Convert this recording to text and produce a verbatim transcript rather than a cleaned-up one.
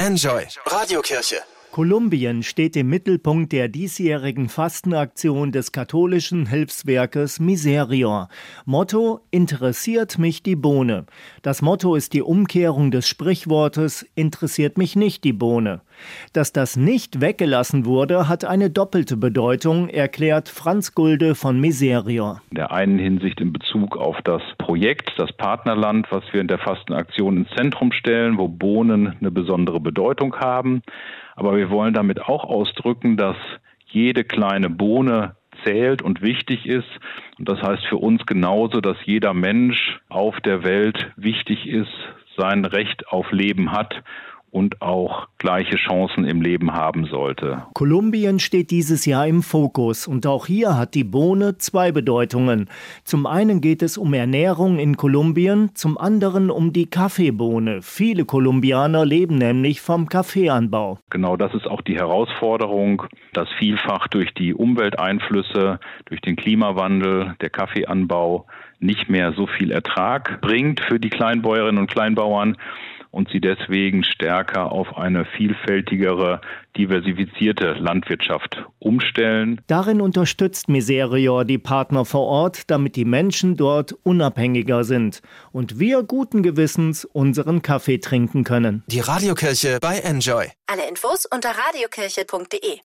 Enjoy Radiokirche. Kolumbien steht im Mittelpunkt der diesjährigen Fastenaktion des katholischen Hilfswerkes Miserior. Motto: Interessiert mich die Bohne. Das Motto ist die Umkehrung des Sprichwortes Interessiert mich nicht die Bohne. Dass das nicht weggelassen wurde, hat eine doppelte Bedeutung, erklärt Franz Gulde von Miserior. In der einen Hinsicht in Bezug auf das Projekt, das Partnerland, was wir in der Fastenaktion ins Zentrum stellen, wo Bohnen eine besondere Bedeutung haben. Aber wir wollen damit auch ausdrücken, dass jede kleine Bohne zählt und wichtig ist. Und das heißt für uns genauso, dass jeder Mensch auf der Welt wichtig ist, sein Recht auf Leben hat und auch gleiche Chancen im Leben haben sollte. Kolumbien steht dieses Jahr im Fokus und auch hier hat die Bohne zwei Bedeutungen. Zum einen geht es um Ernährung in Kolumbien, zum anderen um die Kaffeebohne. Viele Kolumbianer leben nämlich vom Kaffeeanbau. Genau, das ist auch die Herausforderung, dass vielfach durch die Umwelteinflüsse, durch den Klimawandel, der Kaffeeanbau nicht mehr so viel Ertrag bringt für die Kleinbäuerinnen und Kleinbauern und sie deswegen stärker auf eine vielfältigere, diversifizierte Landwirtschaft umstellen. Darin unterstützt Miserior die Partner vor Ort, damit die Menschen dort unabhängiger sind und wir guten Gewissens unseren Kaffee trinken können. Die Radiokirche bei Enjoy. Alle Infos unter radiokirche punkt de.